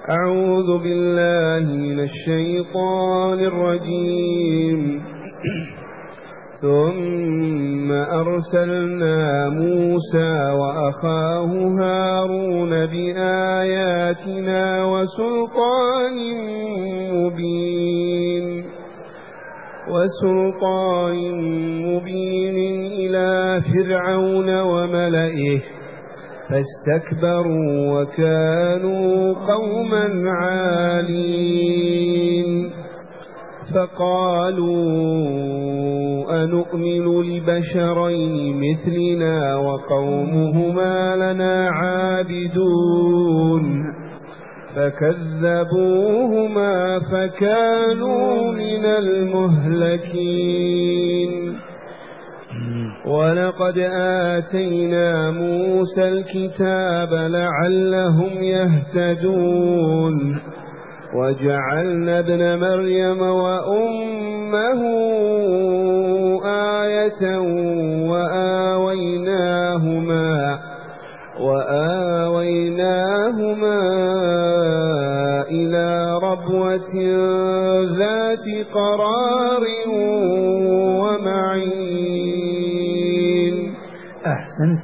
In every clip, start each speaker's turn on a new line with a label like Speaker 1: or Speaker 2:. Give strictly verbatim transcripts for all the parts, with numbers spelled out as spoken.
Speaker 1: أعوذ بالله من الشيطان الرجيم. ثم أرسلنا موسى وأخاه هارون بآياتنا وسلطان مبين وسلطان مبين إلى فرعون وملئه فاستكبروا وكانوا قوما عالين. فقالوا أنؤمن لبشرين مثلنا وقومهما لنا عابدون فكذبوهما فكانوا من المهلكين. ولقد آتينا موسى الكتاب لعلهم يهتدون وجعلنا ابن مريم وأمه آية وآويناهما وآويناهما إلى ربوة ذات قرار ومعين.
Speaker 2: أحسنت.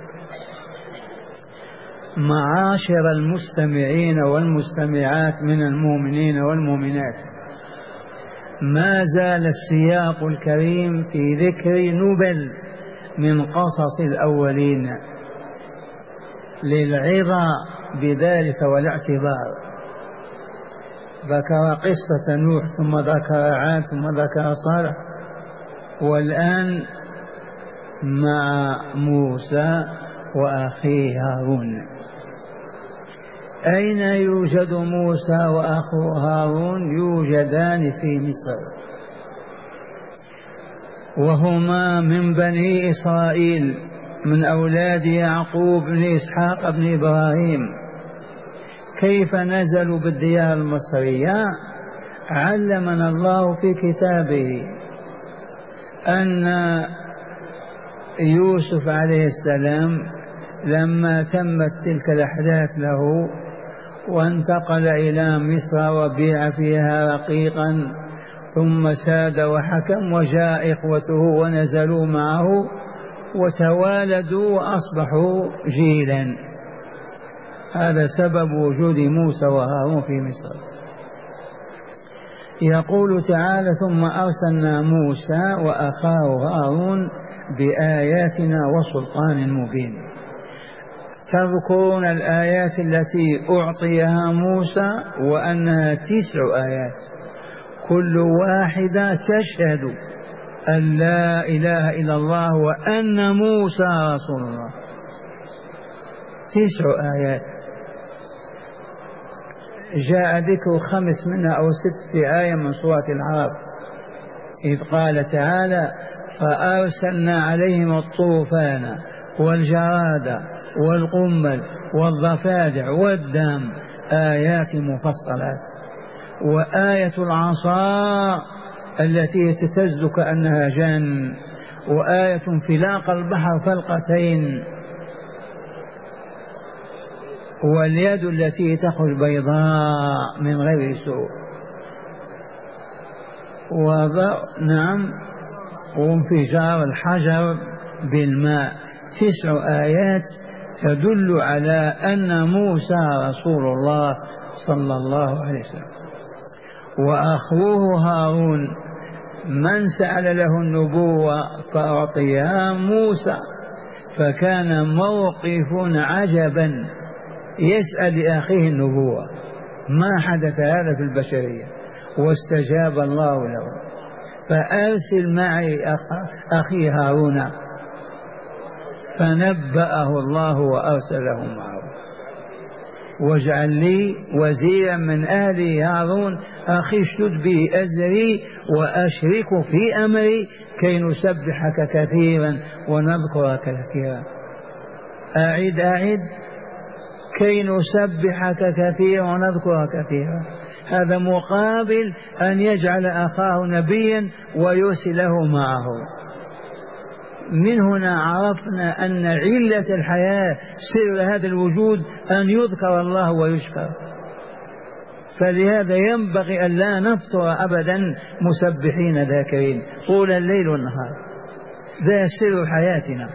Speaker 2: معاشر المستمعين والمستمعات من المؤمنين والمؤمنات، ما زال السياق الكريم في ذكر نبل من قصص الأولين للعظة بذلك والاعتبار. ذكر قصة نوح ثم ذكر عاد ثم ذكر صالح، والآن مع موسى وأخيه هارون. أين يوجد موسى وأخوه هارون؟ يوجدان في مصر، وهما من بني إسرائيل من أولاد يعقوب بن إسحاق بن إبراهيم. كيف نزلوا بالديار المصرية؟ علمنا الله في كتابه أن يوسف عليه السلام لما تمت تلك الأحداث له وانتقل إلى مصر وبيع فيها رقيقا، ثم ساد وحكم وجاء إخوته ونزلوا معه وتوالدوا وأصبحوا جيلا. هذا سبب وجود موسى وهارون في مصر. يقول تعالى: ثم أرسلنا موسى وأخاه هارون بآياتنا وسلطان مبين. تذكرون الآيات التي أعطيها موسى وأنها تسع آيات، كل واحدة تشهد أن لا إله إلا الله وأن موسى رسول الله. تسع آيات جاء ذكر خمس منها أو ست في آية من سورة العرب، إذ قال تعالى: فأرسلنا عليهم الطوفان والجراد والقمل والضفادع والدم آيات مفصلات. وآية العصا التي تهتز كأنها جان، وآية انفلاق البحر فلقتين، واليد التي تخرج بيضاء من غير سوء. وضع نعم وانفجار الحجر بالماء. تسع آيات تدل على أن موسى رسول الله صلى الله عليه وسلم. وأخوه هارون من سأل له النبوة فأعطيها موسى، فكان موقف عجبا يسأل لأخيه النبوة. ما حدث هذا في البشرية، واستجاب الله له. فأرسل معي أخي هارون، فنبأه الله وأرسله معه. واجعل لي وزيرا من أهلي هارون أخي اشدد به أزري وأشركه في أمري كي نسبحك كثيرا ونذكرك كثيرا. أعد أعد كي نسبحك كثيرا ونذكرك كثيرا. هذا مقابل أن يجعل أخاه نبيا ويرسله معه. من هنا عرفنا أن علة الحياة سر هذا الوجود أن يذكر الله ويشكر. فلهذا ينبغي أن لا نفطر أبدا مسبحين ذاكرين طول الليل والنهار. ذا سر حياتنا.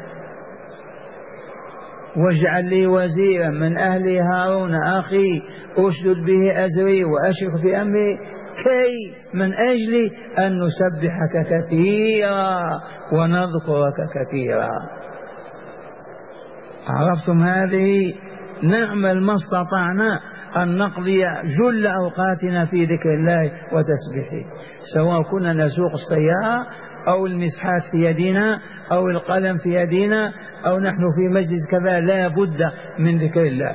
Speaker 2: واجعل لي وزيرا من أهلي هارون أخي أشدد به أزري وأشرك في أمري كي من أجل أن نسبحك كثيرا ونذكرك كثيرا. عرفتم هذه؟ نعمل ما استطعنا أن نقضي جل أوقاتنا في ذكر الله وتسبيحه، سواء كنا نسوق السيارة أو المسحات في يدنا أو القلم في يدنا أو نحن في مجلس كذا، لا بد من ذكر الله.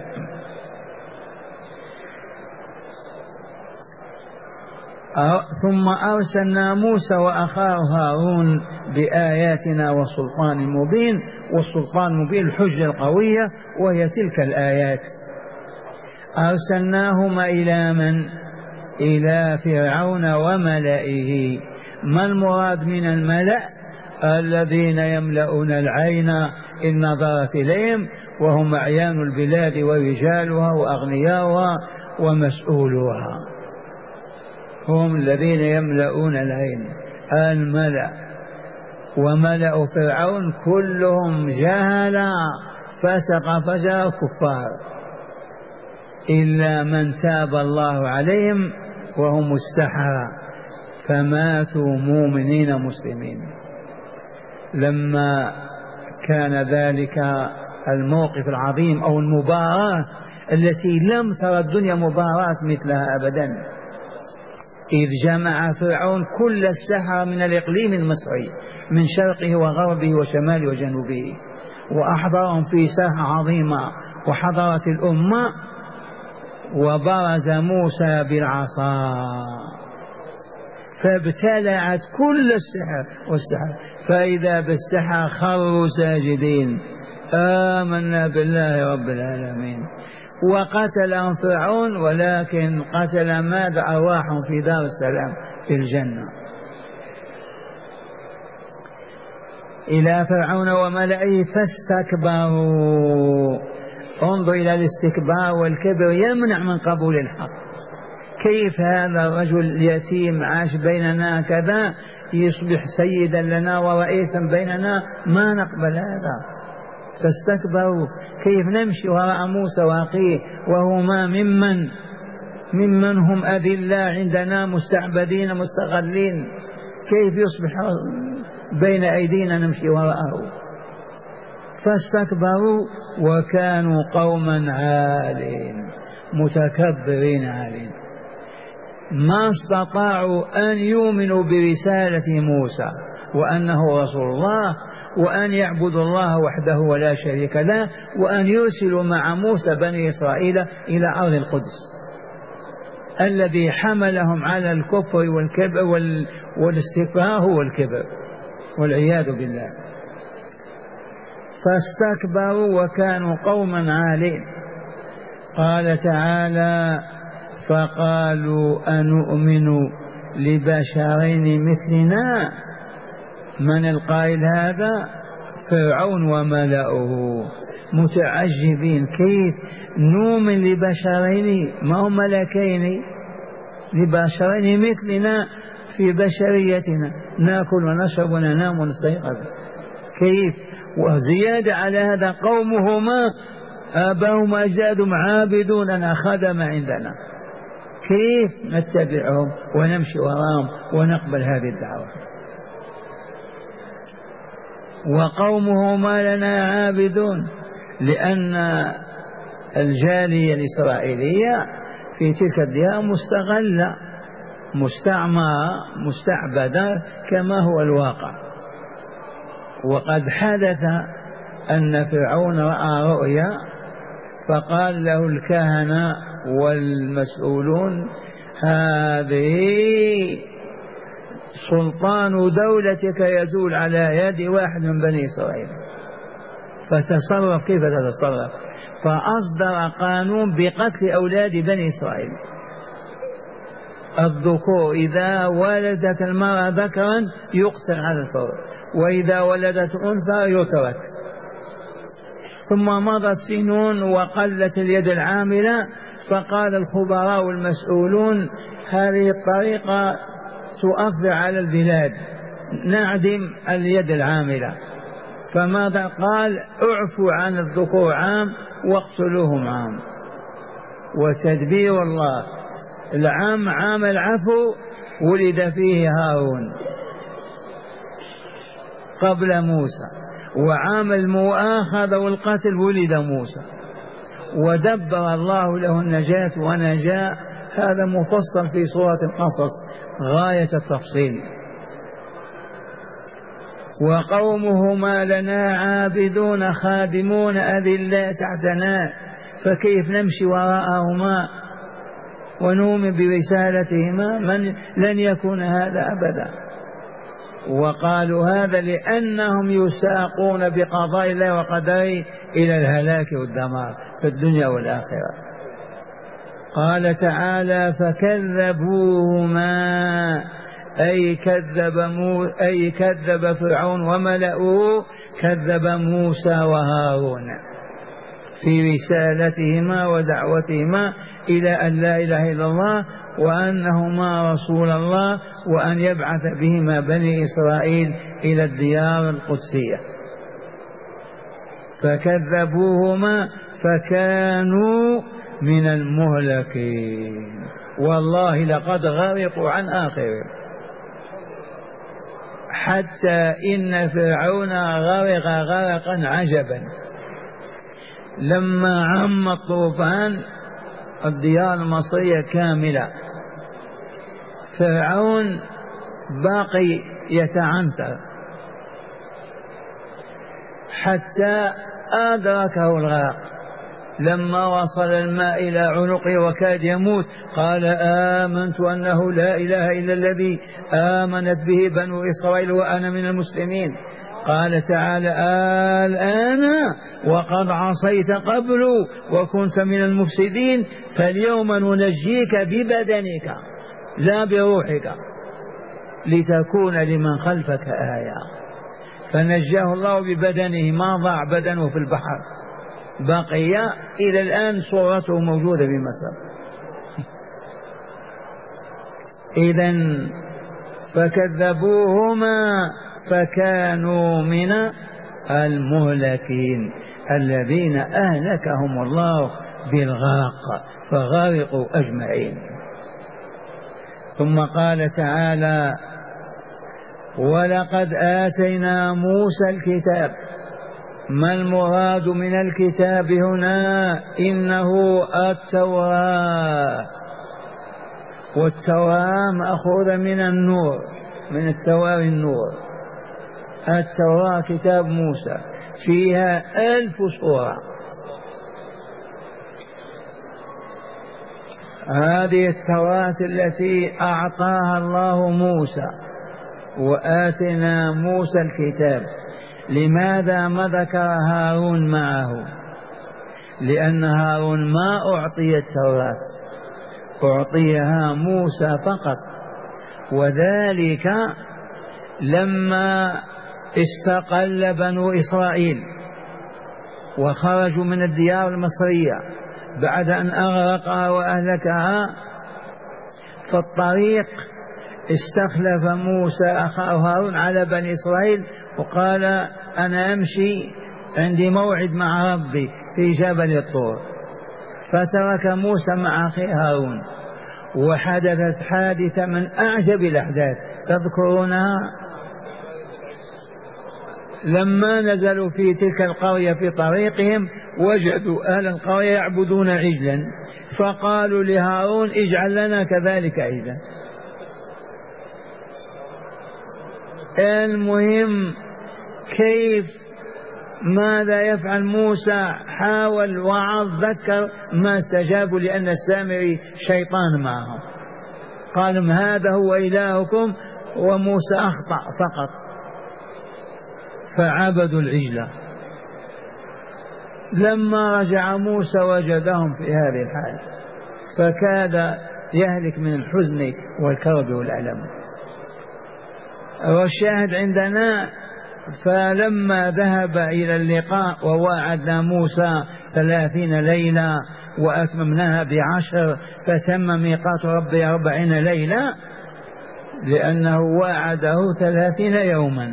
Speaker 2: ثم أرسلنا موسى وأخاه هارون بآياتنا وسلطان مبين، والسلطان المبين الحجة القوية وهي تلك الآيات. أرسلناهما إلى من؟ إلى فرعون وملئه. ما المراد من الملأ؟ الذين يملؤون العين إن نظرت إليهم وهم أعيان البلاد ورجالها وأغنياؤها ومسؤولوها، هم الذين يملؤون العين الملأ. وملأ فرعون كلهم جهلا فسق فجر كفار، إلا من تاب الله عليهم وهم السحرة فماتوا مؤمنين مسلمين. لما كان ذلك الموقف العظيم أو المباراة التي لم ترى الدنيا مباراة مثلها أبدا، إذ جمع فرعون كل السحرة من الإقليم المصري من شرقه وغربه وشماله وجنوبه، وأحضرهم في ساحة عظيمة وحضرت الأمة، وبرز موسى بالعصا فابتلعت كل السحر والسحر، فإذا بالسحر خروا ساجدين آمنا بالله رب العالمين. وقتلهم فرعون، ولكن قتل ماذا؟ أرواحهم في دار السلام في الجنة. إلى فرعون وملئه فاستكبروا. انظر إلى الاستكبار والكبر يمنع من قبول الحق. كيف هذا الرجل يتيم عاش بيننا كذا يصبح سيدا لنا ورئيسا بيننا؟ ما نقبل هذا. فاستكبروا. كيف نمشي وراء موسى وأخيه وهما ممن ممن هم أذلاء عندنا مستعبدين مستغلين؟ كيف يصبح بين أيدينا نمشي وراءه؟ فاستكبروا وكانوا قوما عالين متكبرين عالين، ما استطاعوا أن يؤمنوا برسالة موسى وأنه رسول الله، وأن يعبدوا الله وحده ولا شريك له، وأن يرسلوا مع موسى بني إسرائيل إلى أرض القدس الذي حملهم على الكفر والكبر والاستكبار هو الكبر والعياذ بالله. فاستكبروا وكانوا قوما عالين. قال تعالى: فقالوا أنؤمن لبشرين مثلنا. من القائل هذا؟ فرعون وملأه متعجبين، كيف نؤمن لبشرين ما هم ملكين، لبشرين مثلنا في بشريتنا نأكل ونشرب وننام ونستيقظ، كيف؟ وزيادة على هذا قومهما آباهم وأجدادهم عابدون لنا خدم عندنا، كيف نتبعهم ونمشي وراهم ونقبل هذه الدعوة؟ وقومهما لنا عابدون، لأن الجالية الإسرائيلية في تلك الديار مستغلة مستعمرة مستعبدة كما هو الواقع. وقد حدث أن فرعون رأى رؤيا فقال له الكهنة والمسؤولون: هذه سلطان دولتك يزول على يد واحد من بني إسرائيل، فتصرف كيف تتصرف. فأصدر قانون بقتل أولاد بني إسرائيل الذكور، إذا ولدت المرأة ذكرا يقتل على الفور، وإذا ولدت أنثى يترك. ثم مضت سنون وقلت اليد العاملة، فقال الخبراء والمسؤولون هذه الطريقة تؤثر على البلاد، نعدم اليد العاملة. فماذا قال؟ اعفوا عن الذكور عام واقتلوهم عام. وتدبير الله، العام عام العفو ولد فيه هارون قبل موسى، وعام المؤاخذة والقتل ولد موسى، ودبر الله له النجاة ونجا. هذا مفصل في سورة القصص غاية التفصيل. وقومهما لنا عابدون خادمون أذلاء تحتنا، فكيف نمشي وراءهما ونؤمن برسالتهما؟ من لن يكون هذا أبدا. وقالوا هذا لأنهم يساقون بقضاء الله وقدره إلى الهلاك والدمار في الدنيا والآخرة. قال تعالى فكذبوهما أي كذب, مو أي كذب فرعون وملأه، كذب موسى وهارون في رسالتهما ودعوتهما إلى أن لا إله إلا الله وأنهما رسول الله، وأن يبعث بهما بني إسرائيل إلى الديار القدسية. فكذبوهما فكانوا من المهلكين، والله لقد غرقوا عن آخرهم، حتى إن فرعون غرق غرقا عجبا. لما عم الطوفان الديار المصرية كاملة، فرعون باقي يتعنتر حتى أدركه الغرق. لما وصل الماء إلى عنقه وكاد يموت قال آمنت أنه لا إله إلا الذي آمنت به بنو إسرائيل وأنا من المسلمين. قال تعالى الآن وقد عصيت قبل وكنت من المفسدين، فاليوم ننجيك ببدنك لا بروحك لتكون لمن خلفك آية. فنجاه الله ببدنه، ما ضاع بدنه في البحر، بقي إلى الآن صورته موجودة بمصر. إذن فكذبوهما فكانوا من المهلكين الذين أهلكهم الله بالغرق فغرقوا أجمعين. ثم قال تعالى ولقد آتينا موسى الكتاب. ما المراد من الكتاب هنا؟ إنه التوراة، والتوراة مأخوذة من النور، من التوراة النور. التوراة كتاب موسى فيها ألف سورة. هذه التوراة التي أعطاها الله موسى، وآتنا موسى الكتاب. لماذا ما ذكر هارون معه؟ لأن هارون ما أعطي التوراة، أعطيها موسى فقط، وذلك لما استقل بنو إسرائيل وخرجوا من الديار المصرية بعد أن أغرقها وأهلكها، في الطريق استخلف موسى أخاه هارون على بني إسرائيل وقال أنا أمشي عندي موعد مع ربي في جبل الطور. فترك موسى مع أخيه هارون، وحدثت حادثة من أعجب الأحداث تذكرونها؟ لما نزلوا في تلك القرية في طريقهم وجدوا أهل القرية يعبدون عجلا، فقالوا لهارون اجعل لنا كذلك عجلا. المهم كيف ماذا يفعل موسى؟ حاول وعظ ذكر، ما استجابوا لأن السامري شيطان معهم. قالوا هذا هو إلهكم، وموسى أخطأ فقط فعبدوا العجلة. لما رجع موسى وجدهم في هذه الحال فكاد يهلك من الحزن والكرب والألم. والشاهد عندنا فلما ذهب إلى اللقاء وواعدنا موسى ثلاثين ليلة وأتممناها بعشر فتم ميقات ربي أربعين ليلة، لأنه واعده ثلاثين يوما،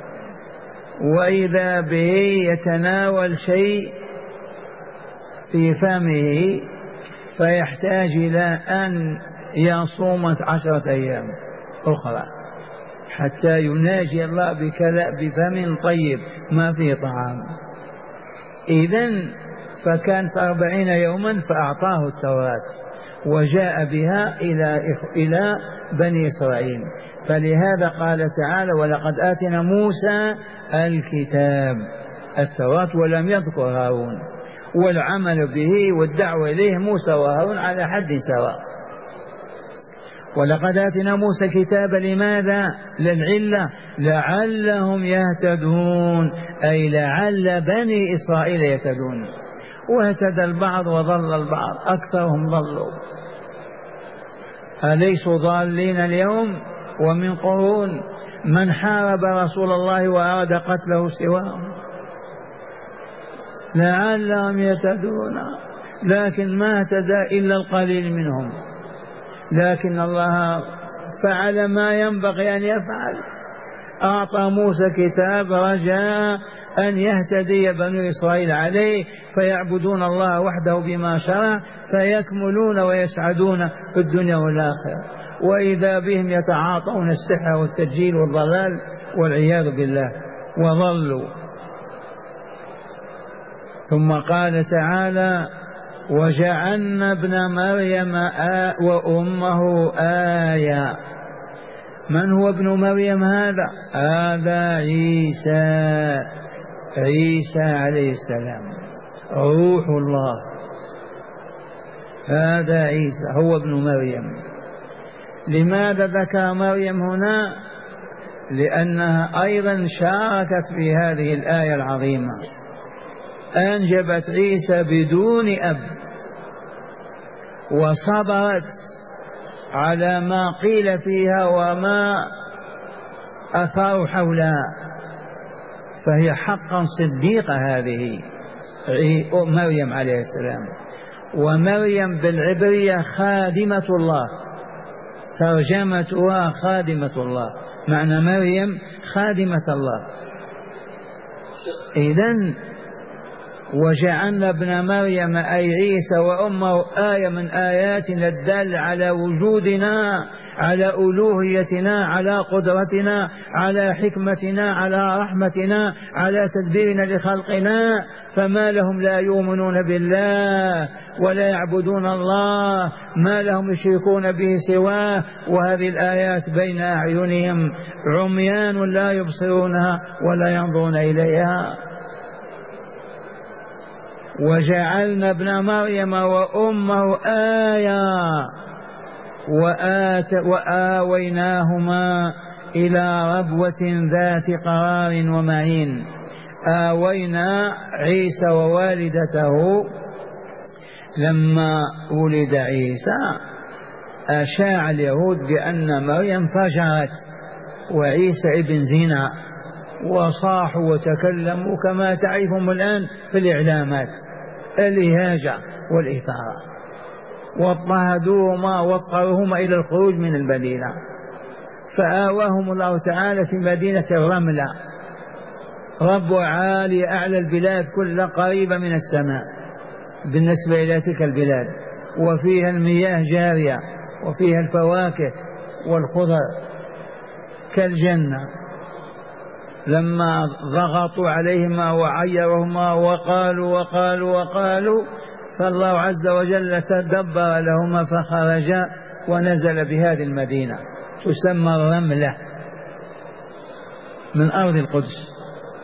Speaker 2: وإذا به يتناول شيء في فمه فيحتاج إلى أن يصوم عشرة أيام أخرى حتى يناجي الله بفم طيب ما فيه طعام. إذن فكانت أربعين يوما فأعطاه التوراة وجاء بها إلى إلى بني إسرائيل. فلهذا قال تعالى ولقد آتنا موسى الكتاب التوراة، ولم يذكر هارون، والعمل به والدعوة إليه موسى وهارون على حد سواء. ولقد آتنا موسى الكتاب لماذا؟ للعلة لعلهم يهتدون، أي لعل بني إسرائيل يهتدون. واهتدى البعض وضل البعض، أكثرهم ضلوا. أليسوا ضالين اليوم؟ ومن قرون من حارب رسول الله وأراد قتله سواهم، لعلهم يهتدون، لكن ما اهتدى إلا القليل منهم. لكن الله فعل ما ينبغي أن يفعل، أعطى موسى كتاب رجاء أن يهتدي بنو إسرائيل عليه فيعبدون الله وحده بما شرع فيكملون ويسعدون في الدنيا والآخرة، وإذا بهم يتعاطون السحر والتدجيل والضلال والعياذ بالله وضلوا. ثم قال تعالى وجعلنا ابن مريم آ وأمه آية. من هو ابن مريم هذا؟ هذا عيسى، عيسى عليه السلام روح الله، هذا عيسى هو ابن مريم. لماذا ذكر مريم هنا؟ لأنها أيضا شاركت في هذه الآية العظيمة، أنجبت عيسى بدون أب وصبرت على ما قيل فيها وما أثار حولها، فهي حقا صديقة هذه مريم عليه السلام. ومريم بالعبرية خادمة الله، ترجمتها خادمة الله، معنى مريم خادمة الله. إذن وجعلنا ابن مريم أي عيسى وأمه آية من آياتنا الدالة على وجودنا، على ألوهيتنا، على قدرتنا، على حكمتنا، على رحمتنا، على تدبيرنا لخلقنا. فما لهم لا يؤمنون بالله ولا يعبدون الله، ما لهم يشركون به سواه، وهذه الآيات بين أعينهم عميان لا يبصرونها ولا ينظرون إليها. وجعلنا ابن مريم وأمه آية وآت وآويناهما إلى ربوة ذات قرار ومعين. آوينا عيسى ووالدته لما ولد عيسى أشاع اليهود بأن مريم فجرت وعيسى ابن زنا، وصاحوا وتكلموا كما تعرفهم الآن في الإعلامات، الإهاجة والإثارة، واضطهدوهما واضطروهما إلى الخروج من المدينة، فآواهم الله تعالى في مدينة الرملة، رب عالي أعلى البلاد كلها قريبة من السماء بالنسبة إلى تلك البلاد، وفيها المياه جارية وفيها الفواكه والخضر كالجنة. لما ضغطوا عليهما وعيرهما وقالوا وقالوا وقالوا فالله عز وجل تدبر لهما فخرجا ونزل بهذه المدينة تسمى الرملة من أرض القدس.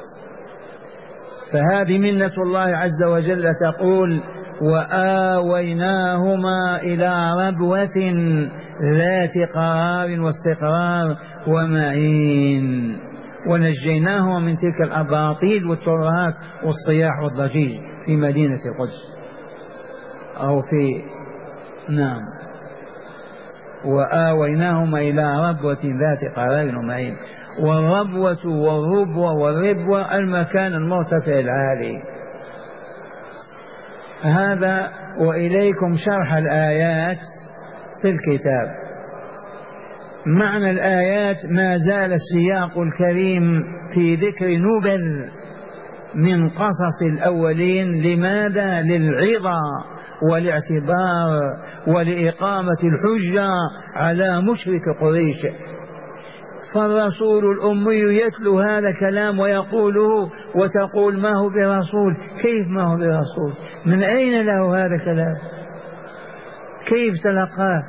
Speaker 2: فهذه منة الله عز وجل تقول وآويناهما إلى ربوة ذات قرار واستقرار ومعين، ونجيناهما من تلك الأباطيل والترهات والصياح والضجيج في مدينة القدس أو في نعم. وآويناهما إلى ربوة ذات قرار معين. والربوة والربوة والربوة المكان المرتفع العالي. هذا وإليكم شرح الآيات في الكتاب. معنى الآيات ما زال السياق الكريم في ذكر نبل من قصص الأولين. لماذا؟ للعظة والاعتبار ولإقامة الحجة على مشرك قريش. فالرسول الأمي يتلو هذا الكلام ويقوله وتقول ما هو برسول. كيف ما هو برسول؟ من أين له هذا الكلام؟ كيف تلقاه؟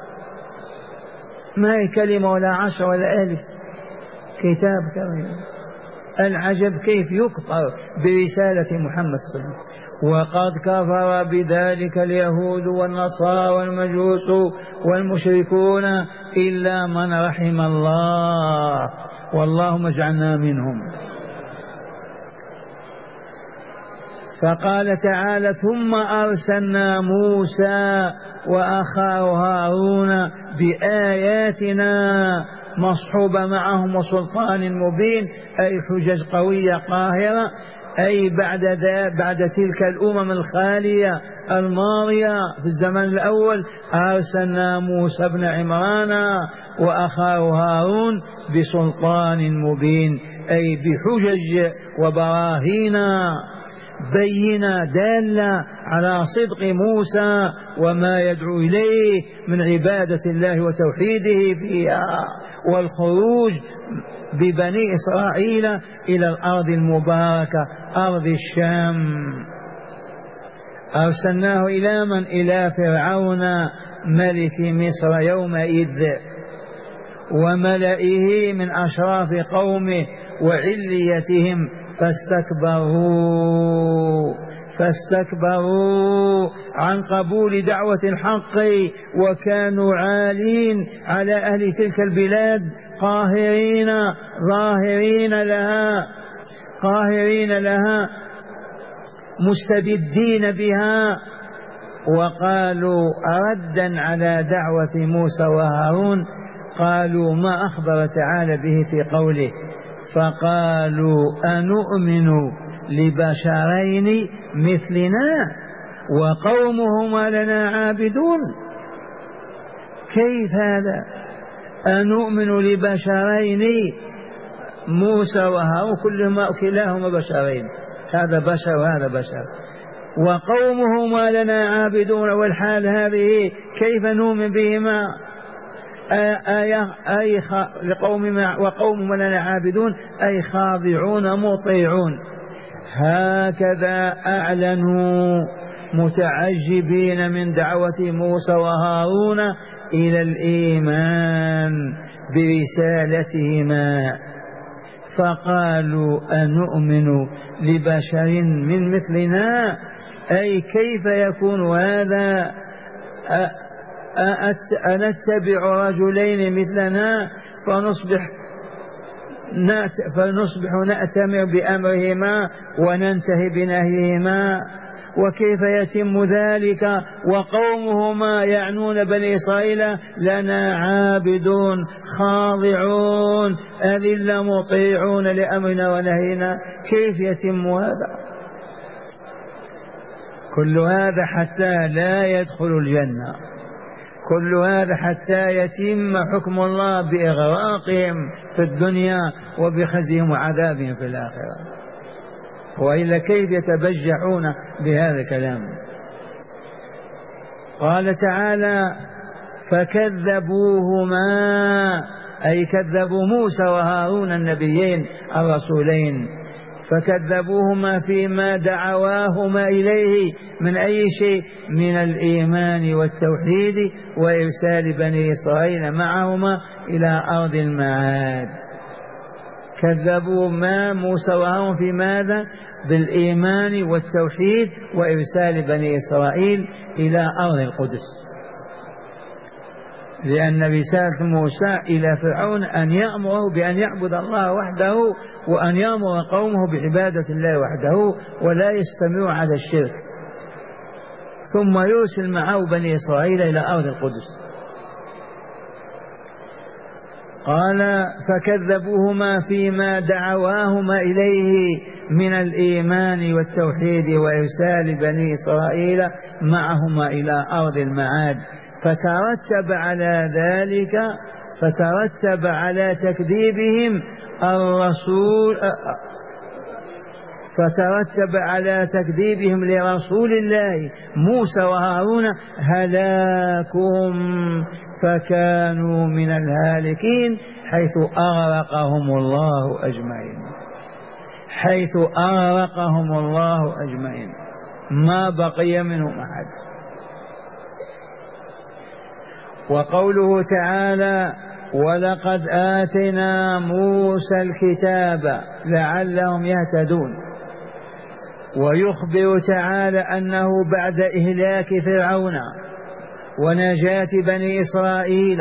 Speaker 2: ما هي كلمة ولا عشر ولا ألف، كتاب كريم. العجب كيف يكفر برسالة محمد صلى الله عليه وسلم. وقد كفر بذلك اليهود والنصارى والمجوس والمشركون إلا من رحم الله، واللهم اجعلنا منهم. فقال تعالى ثم أرسلنا موسى وأخاه هارون بآياتنا مصحوبة معهم وسلطان مبين، أي حجج قوية قاهرة، أي بعد بعد تلك الأمم الخالية الماضية في الزمن الأول أرسلنا موسى بن عمران وأخاه هارون بسلطان مبين، أي بحجج وبراهين بينة دالة على صدق موسى وما يدعو إليه من عبادة الله وتوحيده فيها والخروج ببني إسرائيل إلى الأرض المباركة أرض الشام. أرسلناه إلى من؟ إلى فرعون ملك مصر يومئذ وملئه من أشراف قومه وعليتهم فاستكبروا فاستكبروا عن قبول دعوة الحق وكانوا عالين على أهل تلك البلاد قاهرين ظاهرين لها قاهرين لها مستبدين بها. وقالوا ردا على دعوة موسى وهارون قالوا ما أخبر تعالى به في قوله فقالوا أنؤمن لبشرين مثلنا وقومهما لنا عابدون. كيف هذا؟ أنؤمن لبشرين موسى وهارون كلهما كلاهما بشرين، هذا بشر وهذا بشر، وقومهما لنا عابدون، والحال هذه كيف نؤمن بهما؟ آية أي لقومهما وقومهما لنا عابدون أي خاضعون مطيعون. هكذا أعلنوا متعجبين من دعوة موسى وهارون إلى الإيمان برسالتهما. فقالوا أنؤمن لبشر من مثلنا، أي كيف يكون هذا؟ أنتبع رجلين مثلنا فنصبح فنصبح نأتمر بأمرهما وننتهي بنهيهما؟ وكيف يتم ذلك وقومهما يعنون بني إسرائيل لنا عابدون خاضعون أذل مطيعون لأمرنا ونهينا؟ كيف يتم هذا؟ كل هذا حتى لا يدخل الجنة، كل هذا حتى يتم حكم الله بإغراقهم في الدنيا وبخزيهم وعذابهم في الآخرة، وإلا كيف يتبجحون بهذا الكلام؟ قال تعالى فكذبوهما أي كذبوا موسى وهارون النبيين الرسولين، فكذبوهما فيما دعواهما إليه من أي شيء؟ من الإيمان والتوحيد وإرسال بني إسرائيل معهما إلى أرض المعاد. كذبوا ما موسى وهارون في ماذا؟ بالإيمان والتوحيد وإرسال بني إسرائيل إلى أرض القدس، لأن رسالة موسى إلى فرعون أن يأمره بأن يعبد الله وحده وأن يأمر قومه بعبادة الله وحده ولا يستمروا على الشرك، ثم يرسل معه بني إسرائيل إلى أرض القدس. قال فكذبوهما فيما دعواهما إليه من الإيمان والتوحيد وإرسال بني إسرائيل معهما إلى أرض المعاد، فترتب على ذلك فترتب على تكذيبهم الرسول فترتب على تكذيبهم لرسول الله موسى وهارون هلاكهم، فكانوا من الهالكين حيث أغرقهم الله أجمعين حيث أغرقهم الله أجمعين ما بقي منهم أحد. وقوله تعالى ولقد آتينا موسى الكتاب لعلهم يهتدون، ويخبر تعالى أنه بعد إهلاك فرعون ونجاة بني إسرائيل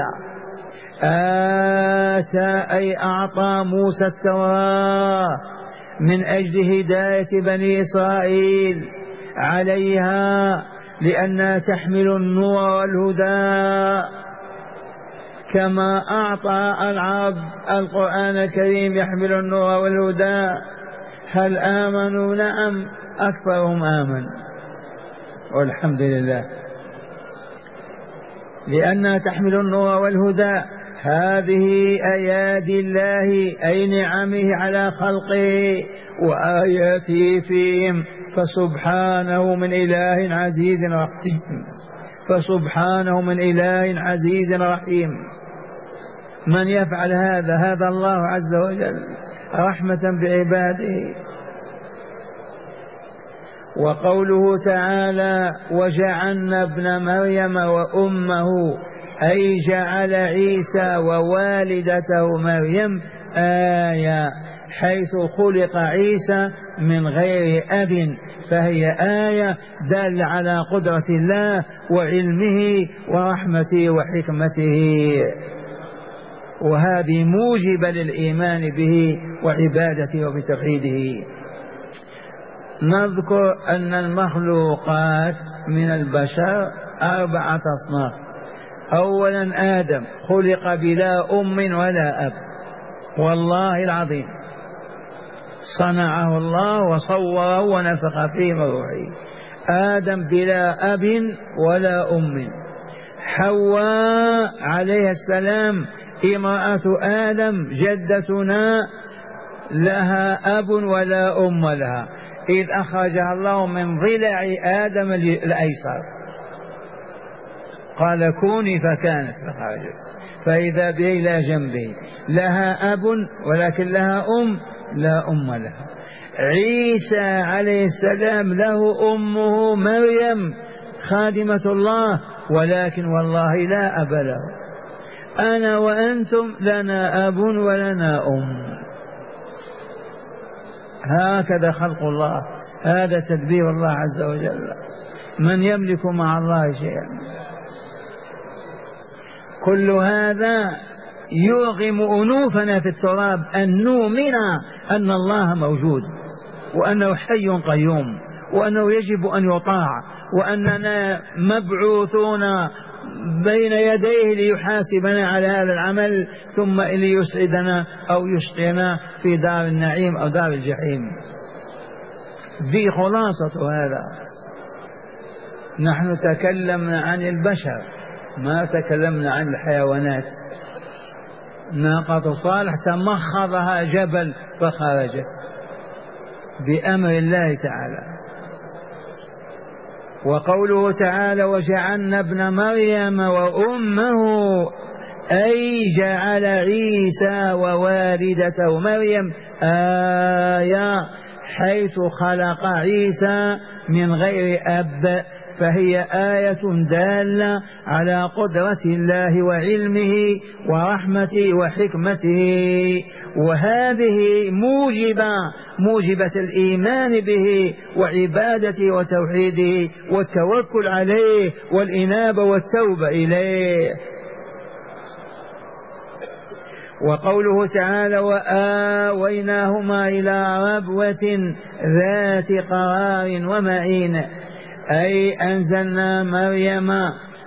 Speaker 2: آتى أي أعطى موسى التوراة من أجل هداية بني إسرائيل عليها، لأنها تحمل النور والهدى، كما أعطى العرب القرآن الكريم يحمل النور والهدى. هل آمنوا؟ نعم، أكثرهم آمن والحمد لله، لأنها تحمل النور والهدى. هذه أيادي الله أي نعمه على خلقه وآياته فيهم، فسبحانه من إله عزيز رحيم فسبحانه من إله عزيز رحيم. من يفعل هذا؟ هذا الله عز وجل رحمة بعباده. وقوله تعالى وجعلنا ابن مريم وأمه أي جعل عيسى ووالدته مريم آية، حيث خلق عيسى من غير أب، فهي آية دالة على قدرة الله وعلمه ورحمته وحكمته، وهذه موجبة للإيمان به وعبادته وبتوحيده. نذكر أن المخلوقات من البشر أربعة أصناف. أولا آدم خلق بلا أم ولا أب، والله العظيم صنعه الله وصوره ونفخ فيه من روحه. آدم بلا أب ولا أم. حواء عليه السلام امرأة آدم جدتنا لها أب ولا أم لها، إذ أخرجها الله من ضلع آدم الأيسر، قال كوني فكانت فخرجت، فإذا به إلى جنبه لها أب ولكن لها أم لا أم لها. عيسى عليه السلام له أمه مريم خادمة الله، ولكن والله لا أب له. أنا وأنتم لنا أب ولنا أم. هكذا خلق الله، هذا تدبير الله عز وجل. من يملك مع الله شيئا؟ كل هذا يرغم أنوفنا في التراب أن نؤمن أن الله موجود، وأنه حي قيوم، وأنه يجب أن يطاع، وأننا مبعوثون بين يديه ليحاسبنا على هذا العمل ثم ليسعدنا أو يشقينا في دار النعيم أو دار الجحيم. ذي خلاصة هذا. نحن تكلمنا عن البشر، ما تكلمنا عن الحيوانات. ناقة صالح تمخضها جبل فخرجت بأمر الله تعالى. وقوله تعالى وجعلنا ابن مريم وأمه أي جعل عيسى ووالدته مريم آية، حيث خلق عيسى من غير أب، فهي آية دالة على قدرة الله وعلمه ورحمته وحكمته، وهذه موجبة موجبة الإيمان به وعبادته وتوحيده والتوكل عليه والإنابة والتوبة إليه. وقوله تعالى وآويناهما إلى ربوة ذات قرار ومعين، أي أنزلنا مريم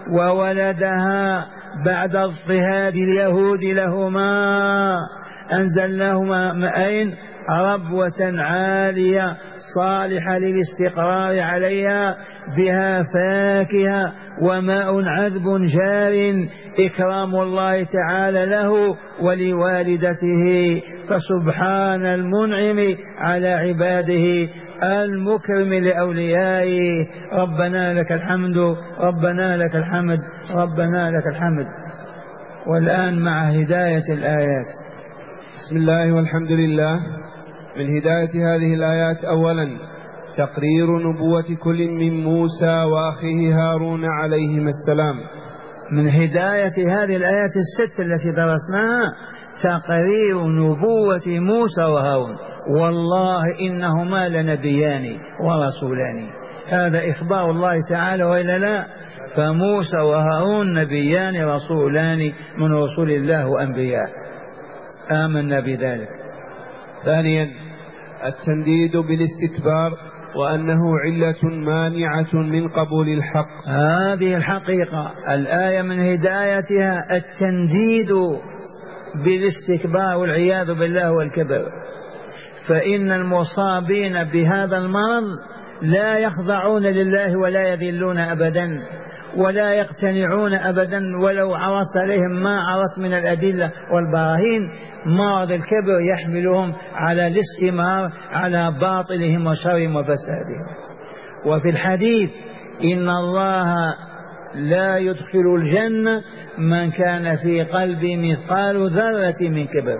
Speaker 2: وولدها بعد اضطهاد اليهود لهما أنزل لهما ماءين ربوة عالية صالحة للاستقرار عليها بها فاكهة وماء عذب جار إكرام الله تعالى له ولوالدته. فسبحان المنعم على عباده المكرم لأوليائه. ربنا لك الحمد ربنا لك الحمد ربنا لك الحمد. والآن مع هداية الآيات.
Speaker 1: بسم الله والحمد لله. من هداية هذه الآيات أولا تقرير نبوة كل من موسى وأخيه هارون عليهما السلام.
Speaker 2: من هداية هذه الآيات الست التي درسناها تقرير نبوة موسى وهارون، والله إنهما لنبيان ورسولان. هذا إخبار الله تعالى وإلا لا؟ فموسى وهارون نبيان رسولان من رسول الله وأنبياء، آمنا بذلك.
Speaker 1: ثانيا التنديد بالاستكبار وأنه علة مانعة من قبول الحق.
Speaker 2: هذه الحقيقة الآية من هدايتها التنديد بالاستكبار والعياذ بالله والكبر. فإن المصابين بهذا المرض لا يخضعون لله ولا يذلون أبدا ولا يقتنعون أبدا ولو عرضت عليهم ما عرضت من الأدلة والبراهين. مرض الكبر يحملهم على الاستمرار على باطلهم وشرهم وفسادهم. وفي الحديث إن الله لا يدخل الجنة من كان في قلبه مثقال ذرة من كبر،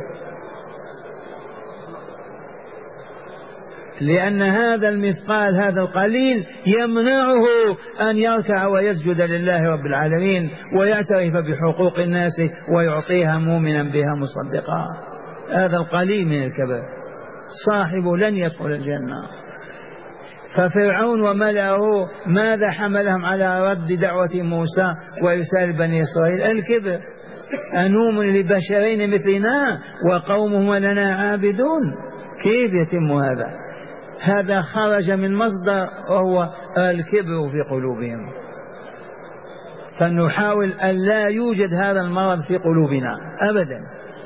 Speaker 2: لأن هذا المثقال هذا القليل يمنعه أن يركع ويسجد لله رب العالمين ويعترف بحقوق الناس ويعطيها مؤمنا بها مصدقا. هذا القليل من الكبر صاحبه لن يدخل الجنة. ففرعون وملأه ماذا حملهم على رد دعوة موسى وإرسال بني إسرائيل؟ الكبر. أنؤمن لبشرين مثلنا وقومهم لنا عابدون. كيف يتم هذا؟ هذا خرج من مصدر وهو الكبر في قلوبهم. فنحاول أن لا يوجد هذا المرض في قلوبنا أبدا.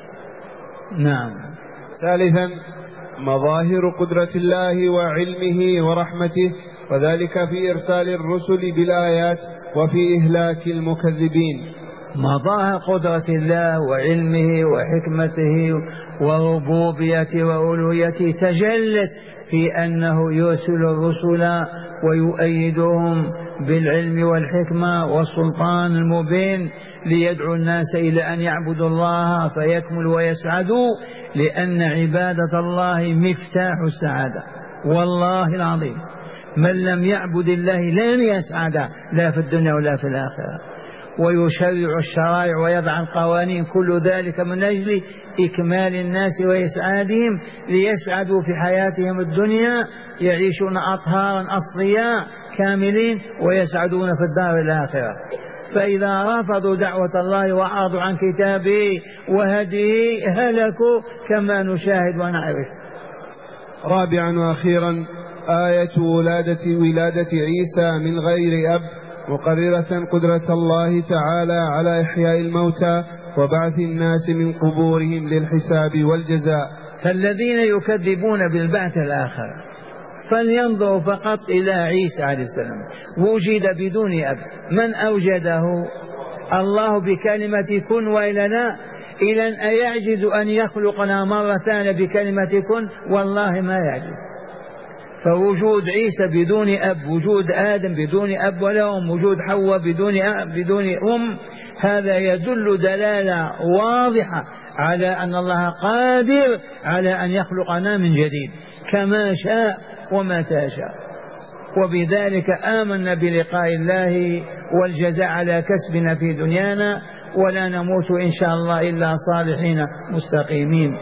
Speaker 2: نعم.
Speaker 1: ثالثا مظاهر قدرة الله وعلمه ورحمته، وذلك في إرسال الرسل بالآيات وفي إهلاك المكذبين.
Speaker 2: مظاهر قدرة الله وعلمه وحكمته وربوبيته وألوهيته تجلت في أنه يرسل الرسل ويؤيدهم بالعلم والحكمة والسلطان المبين ليدعو الناس إلى أن يعبدوا الله فيكمل ويسعدوا، لأن عبادة الله مفتاح السعادة. والله العظيم من لم يعبد الله لن يسعد لا في الدنيا ولا في الآخرة. ويشرع الشرائع ويضع القوانين كل ذلك من أجل إكمال الناس وإسعادهم ليسعدوا في حياتهم الدنيا، يعيشون أطهارا أصلياء كاملين ويسعدون في الدار الآخرة. فإذا رفضوا دعوة الله وأعرضوا عن كتابه وهديه هلكوا كما نشاهد ونعرف.
Speaker 1: رابعا وأخيرا آية ولادة ولادة عيسى من غير أب مقررة قدرة الله تعالى على إحياء الموتى وبعث الناس من قبورهم للحساب والجزاء.
Speaker 2: فالذين يكذبون بالبعث الآخر فلينظروا فقط إلى عيسى عليه السلام، وجد بدون أب. من أوجده؟ الله بكلمة كن وإلا لا؟ إلى أن أيعجز أن يخلقنا مرة ثانية بكلمة كن؟ والله ما يعجز. فوجود عيسى بدون أب، وجود آدم بدون أب ولا أم، وجود حواء بدون أب بدون أم، هذا يدل دلالة واضحة على أن الله قادر على أن يخلقنا من جديد كما شاء ومتى شاء. وبذلك آمنا بلقاء الله والجزاء على كسبنا في دنيانا، ولا نموت إن شاء الله إلا صالحين مستقيمين.